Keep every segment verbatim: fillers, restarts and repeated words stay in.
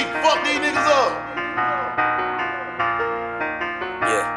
fuck these niggas up. Yeah.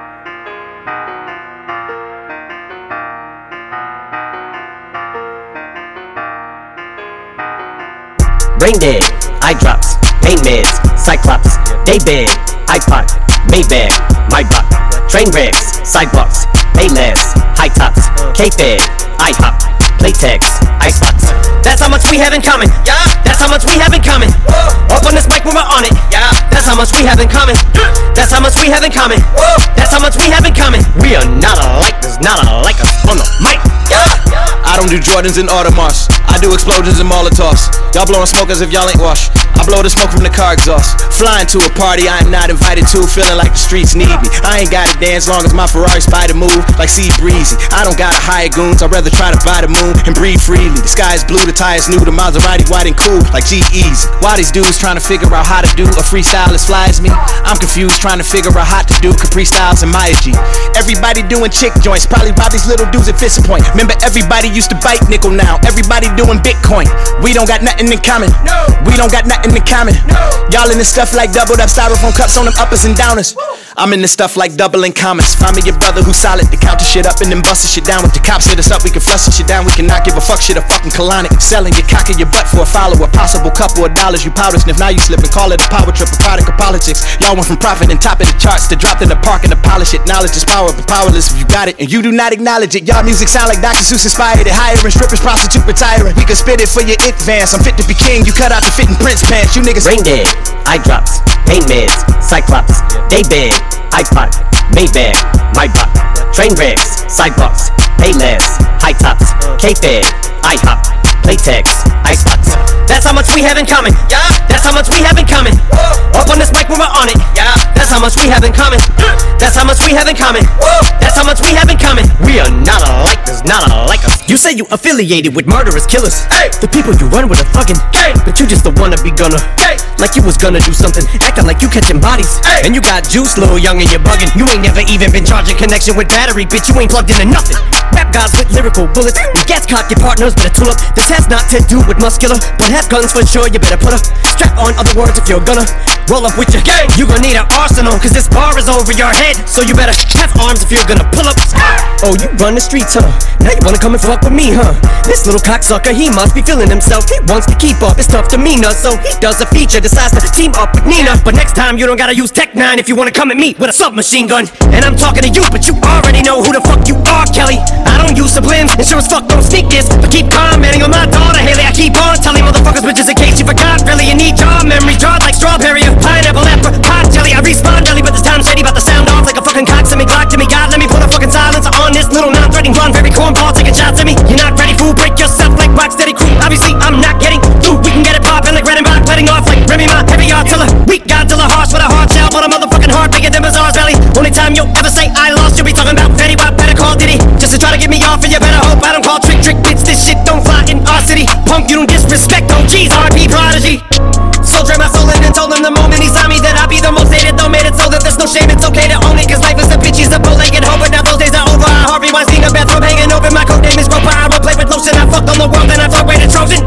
Brain dead, eye drops, pain meds, Cyclops, Daybed, iPod, Maybach, my buck, train wrecks, sidewalks, Payless, high tops, K-Fed, IHOP, Playtex, Icebox. That's how much we have in common. Yeah. That's how much we have in common. Whoa. Up on this mic when we're on it. Yeah. That's how much we have in common. That's how much we have in common. Whoa. That's how much we have in common. We are not alike. There's not alike us on the mic. Yeah. I don't do Jordans and Audemars. I do explosions and Molotovs. Y'all blowing smoke as if y'all ain't washed. I blow the smoke from the car exhaust. Flying to a party I am not invited to, feeling like the streets need me. I ain't gotta dance long as my Ferrari spider move like Sea Breezy. I don't gotta hire goons, I'd rather try to buy the moon and breathe freely. The sky is blue, the tires new, the Maserati white and cool like G-Eazy. Why these dudes trying to figure out how to do a freestyle as fly as me? I'm confused trying to figure out how to do Capri Styles and Maya G. Everybody doing chick joints, probably rob these little dudes at Fist Point. Remember everybody used to bite nickel, now everybody doing Bitcoin. We don't got nothing in common. No. We don't got nothing in common. No. Y'all in this stuff like doubled up styrofoam cups on them uppers and downers. Woo. I'm in this stuff like doubling comments. Find me your brother who's solid to count the shit up and then bust the shit down. With the cops hit us up, we can flush the shit down. We cannot give a fuck shit a fucking colonic. Selling your cock in your butt for a follower. Possible couple of dollars you powder sniff. Now you slip and call it a power trip, a product of politics. Y'all went from profit and top of the charts to dropped in the park and to polish it. Knowledge is power, but powerless if you got it and you do not acknowledge it. Y'all music sound like Doctor Seuss inspired it. Hiring strippers, prostitute retiring. We can spit it for your advance. I'm fit to be king. You cut out the fitting Prince pants. You niggas brain dead, eye drops, pain meds, Cyclops, Daybed, iPod, Maybach, my buck, train wrecks, sidewalks, Payless, high tops, K-Fed, IHOP, Playtex, Icebox. That's how much we have in common. Yeah. That's how much we have in common. Whoa. Up on this mic when we're on it. Yeah. That's how much we have in common. That's how much we have in common. Whoa. That's how much we have in common. We are not alike. There's not alike us. You say you affiliated with murderous killers. Hey. The people you run with are fucking gay. But you just the wanna be gonna. Hey. Like you was gonna do something, acting like you catching bodies. Hey. And you got juice, little young, and you're bugging. You ain't never even been charging connection with battery, bitch. You ain't plugged into nothing. Rap guys with lyrical bullets. We gas cock your partners, better tool up. This has not to do with muscular, but has guns for sure. You better put a strap on. Other words, if you're gonna roll up with your gang, you gonna need an arsenal, cause this bar is over your head. So you better have arms if you're gonna pull up. Oh, you run the streets, huh? Now you wanna come and fuck with me, huh? This little cocksucker, he must be feeling himself. He wants to keep up his tough demeanor, so he does a feature, decides to team up with Nina. But next time you don't gotta use Tech nine if you wanna come at me with a submachine gun. And I'm talking to you, but you already know who the fuck you are, Kelly. I don't use sublims, and sure as fuck don't sneak this, but keep commenting on my daughter, Haley. I keep on telling motherfuckers, but just in case you forgot, really, you need your memory jarred like strawberry or pineapple, apricot jelly. I respond jelly, but this time shady, about to sound off like a fucking cock. Send me Glock to me, God, let me put a fucking silencer on this little non-threatening blonde, very cornball, taking shots at me. You're not ready, fool, break yourself like rock steady crew. Obviously, I'm not getting through. We can get it poppin' like red and black, letting off like Remy Ma, heavy artiller. Weak Godzilla, harsh with a hard shell, but a motherfucking heart bigger than Bazaar's belly. Only time you'll ever say I lost, you'll be talking about Fetty Wap, better call Diddy. Just to try to get me off, and you better hope I don't call trick trick bitch. This shit don't fly in our city. Punk, you don't disrespect, no G's, R P Prodigy. Soldier my soul in and told him the moment he saw me that I'd be the most hated, though made it so that there's no shame. It's okay to own it, cause life is a bitch, he's a bow-legged hoe. But now those days are over, I Harvey Weinstein, a bathrobe hanging over. My code name is Roper, I will play with lotion. I fucked on the world and I thought rated Trojan.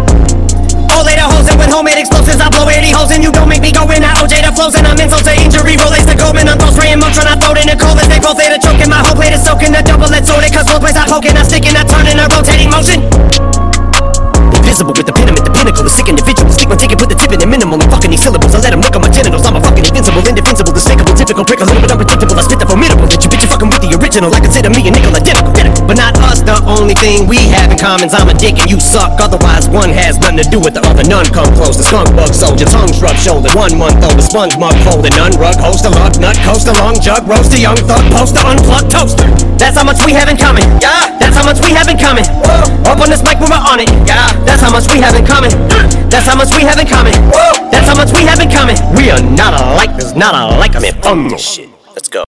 All later hoes and with homemade explosives I blow eighty holes and you don't make me go in. I O J the flows and I'm insult to injury. Rolex the Goldman, I'm throw spraying Motron. I throw it in the cold as they both ate a choke. And my whole plate is soaking, the double-edged sword. Cause both ways I poke and I stick and I turn in a rotating motion. Invisible with the pyramid, the pinnacle, the sick individual. Stick my ticket, put the tip in the minimal. I'm fucking these syllables, I let them look at my genitals. I'm a fucking invincible, indefensible, despicable, typical prick, a little bit unpredictable. I spit the formidable, that you bitch, you fucking with the original. I consider me a nickel identical, but not us. The only thing we have in common is I'm a dick and you suck. Otherwise one has nothing to do with the other. None come close. The skunk bug soldier, tongue shrub shoulder, one month old, the sponge mug folded. None rug, host a luck, nut, coast a long jug, roast a young thug, poster, unplugged toaster. That's how much we have in common. Yeah. That's how much we have in common. Whoa. Up on this mic when we're on it. Yeah. That's how much we have in common. That's how much we have in common. Whoa. That's how much we have in common. We are not alike. There's not alike. I'm in fun shit. Let's go.